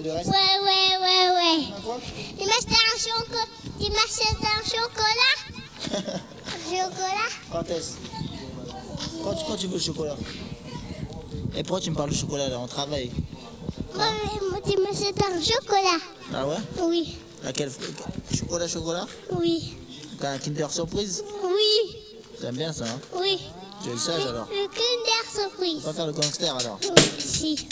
le reste? Ouais. Quoi? Tu m'achètes un chocolat? Chocolat? Quand est-ce? Quand tu veux le chocolat? Et pourquoi tu me parles de chocolat là? On travaille. Moi, tu m'achètes un chocolat? Ah ouais? Oui. Laquelle? Chocolat? Oui. Un Kinder Surprise? Oui. T'aimes bien ça, hein? Oui. Tu es le sage alors? Le Kinder Surprise. On va faire le gangster alors? Oui. Si.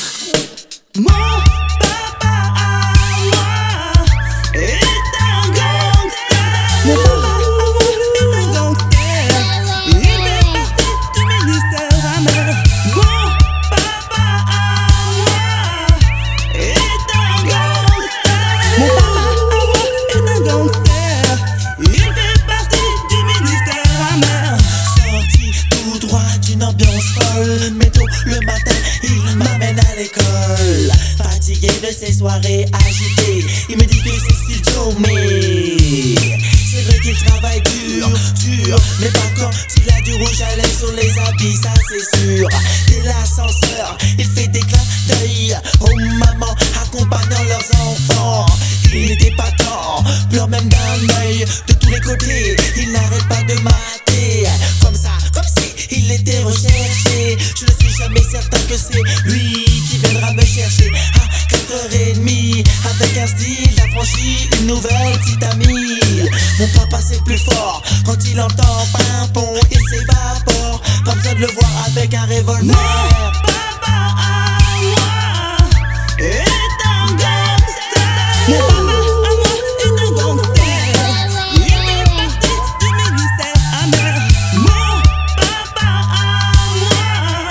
Mon papa à moi est un gangster. Mon papa à moi est un gangster. Il fait partie du ministère amer. Mon papa à moi est un gangster. Mon papa à moi est un gangster. Il fait partie du ministère amer. Sorti tout droit d'une ambiance folle. Mais tôt le matin, il m'amène à l'école. Fatigué de ces soirées agitées, il me dit que c'est style Joe, mais c'est vrai qu'il travaille dur, mais par contre il a du rouge à lèvres sur les habits, ça c'est sûr. Dès l'ascenseur, il fait des clins d'œil aux mamans accompagnant leurs enfants. Il est épatant, pleure même d'un œil de tous les côtés. Il n'arrête pas de mater, comme ça, comme si il était recherché. Je ne suis jamais certain que c'est lui qui viendra me chercher à 4h30. Avec un style affranchi, une nouvelle petite amie. Mon papa c'est plus fort, quand il entend pimpon, il s'évapore. Pas besoin de le voir avec un revolver. Mon papa à moi est un gangster. Mon papa à moi est un gangster. Il fait partie du ministère amer. Mon papa à moi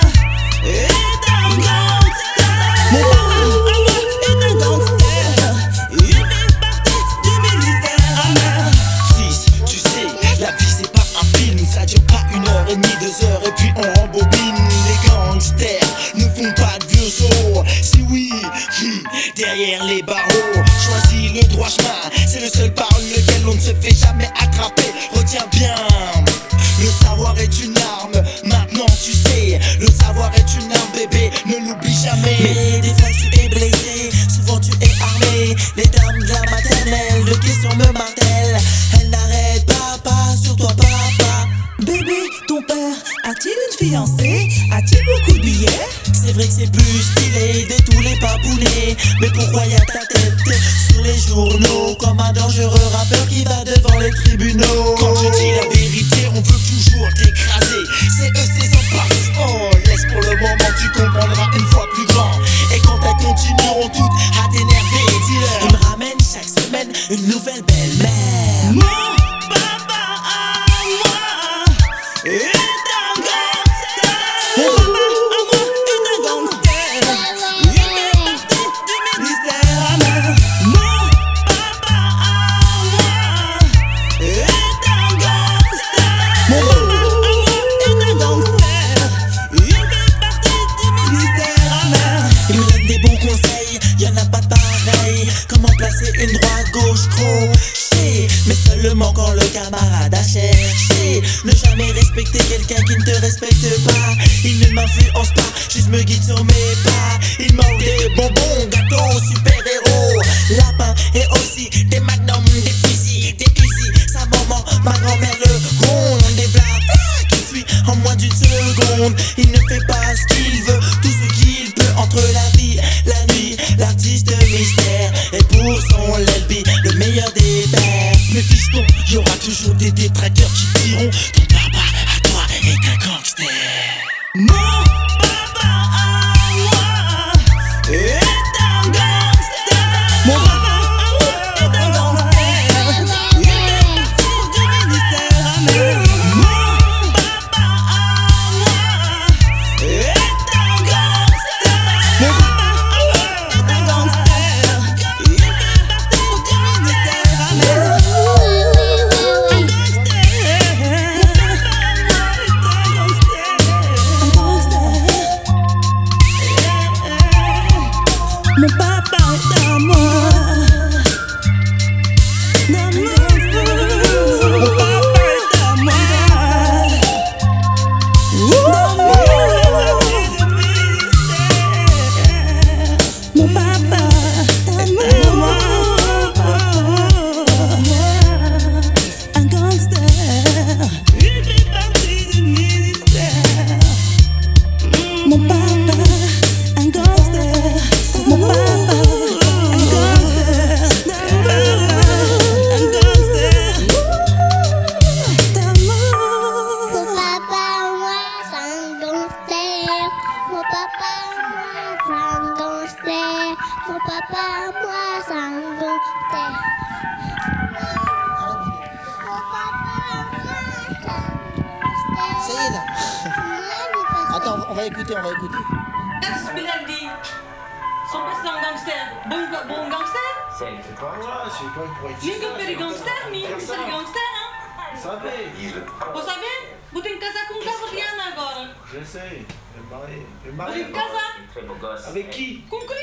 est un gangster. Mon papa à moi est un gangster. Il fait partie du ministère amer. Fils, tu sais, la vie c'est pas un film. Ça dure pas 1h30, 2h et puis on rembobine. Les gangsters ne font pas de vieux os. Si oui, derrière les barreaux, choisis le droit chemin. C'est le seul par lequel on ne se fait jamais attraper. Retiens bien, le savoir est une arme. Maintenant tu sais, le savoir est une arme, bébé, ne l'oublie jamais. Mais des fois tu es blessé, souvent tu es armé. Les dames de la maternelle, de questions me martèlent. Elles n'arrêtent pas sur toi papa. Bébé, ton père a-t-il une fiancée? A-t-il beaucoup de billets? C'est vrai que c'est plus stylé de tous les papounets. Mais pourquoi y'a ta tête sur les journaux comme un dangereux rappeur qui va devant les tribunaux? Quand je dis la vérité, on veut toujours t'écraser. C'est eux ces empasses. Oh, laisse pour le moment, tu comprendras une fois plus grand. Et quand elles continueront toutes à t'énerver, dis-leur, il me ramène chaque semaine une nouvelle belle-mère. Mon papa à moi est un gangster. Mon papa à moi est un gangster. Il fait partie du ministère amer. Mon papa à moi est un gangster. Mon papa à moi est un gangster. Il fait partie du ministère amer. Il me donne des bons conseils, y'en a pas de pareil. Comment placer une droite gauche crochée, mais seulement quand le camarade a cherché. Ne jamais respecter quelqu'un qui ne te respecte pas. Il ne m'influence pas, juste me guide sur mes pas. Il manque des bonbons, gâteaux, super-héros, lapins et aussi des magnums, des fusils, des usines. Sa maman, ma grand-mère le gronde. Des vlaves qui fuient en moins d'une seconde. Il ne fait pas ce qu'il veut, tout ce qu'il peut entre la vie, la nuit. L'artiste mystère et pour son LB, le meilleur des pères. Mais fiston, y aura toujours des détracteurs qui diront ton papa à toi est un gangster. Mon papa à moi est un gangster. Mon papa à moi est un gangster. Il fait partie du ministère amer. Mon papa à moi est un gangster. Mon papa à moi est un gangster. Il fait partie du ministère amer. Un gangster. Mon papa est à moi. Mon papa est à moi. Mon papa. papa, moi, c'est un gangster. Ça y est là. Attends, on va écouter. Spinelli. Son best un gangster. Bon gangster? C'est pas moi, c'est pas pour être. Mingo per i gangster, mingo per i gangster, hein? Sabe? Vou saber? Vou ter que casar com um cavaliano agora. Je sais, elle est mariée. Elle est Vou mariée. ter que casar. Avec qui? Com Cris.